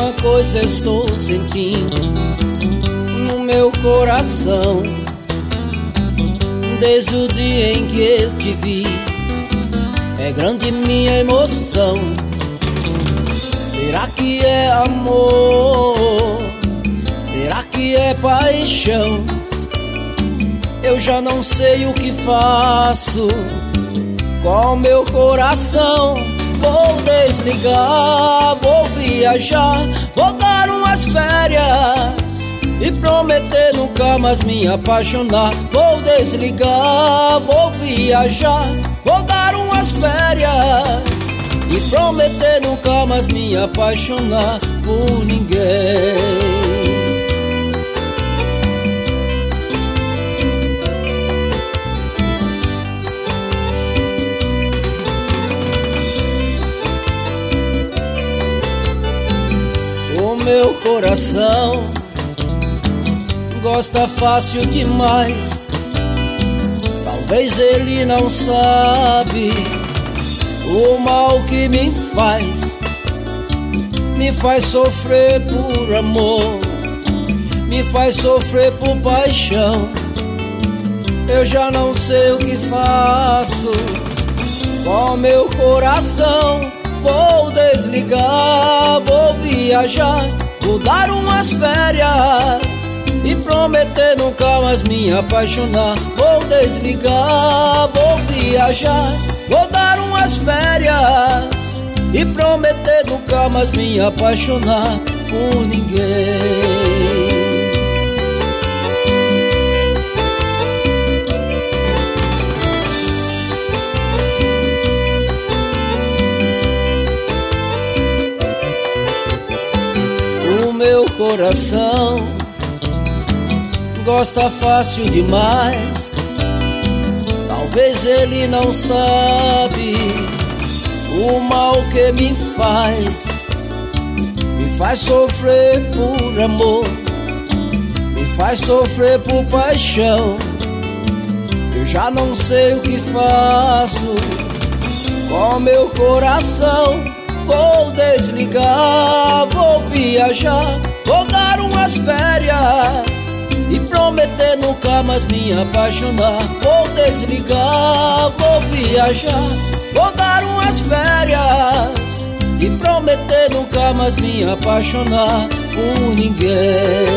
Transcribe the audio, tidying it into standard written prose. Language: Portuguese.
uma coisa estou sentindo no meu coração. Desde o dia em que eu te vi, é grande minha emoção. Será que é amor? Será que é paixão? Eu já não sei o que faço com meu coração. Vou desligar, vou viajar, vou dar umas férias e prometer nunca mais me apaixonar. Vou desligar, vou viajar, vou dar umas férias e prometer nunca mais me apaixonar por ninguém. Meu coração gosta fácil demais. Talvez ele não sabe o mal que me faz sofrer por amor, me faz sofrer por paixão. Eu já não sei o que faço com meu coração. Vou desligar, vou viajar, vou dar umas férias e prometer nunca mais me apaixonar. Vou desligar, vou viajar, vou dar umas férias e prometer nunca mais me apaixonar por ninguém. Meu coração gosta fácil demais. Talvez ele não sabe o mal que me faz sofrer por amor, me faz sofrer por paixão. Eu já não sei o que faço com meu coração. Vou desligar, vou viajar, vou dar umas férias e prometer nunca mais me apaixonar. Vou desligar, vou viajar, vou dar umas férias e prometer nunca mais me apaixonar por ninguém.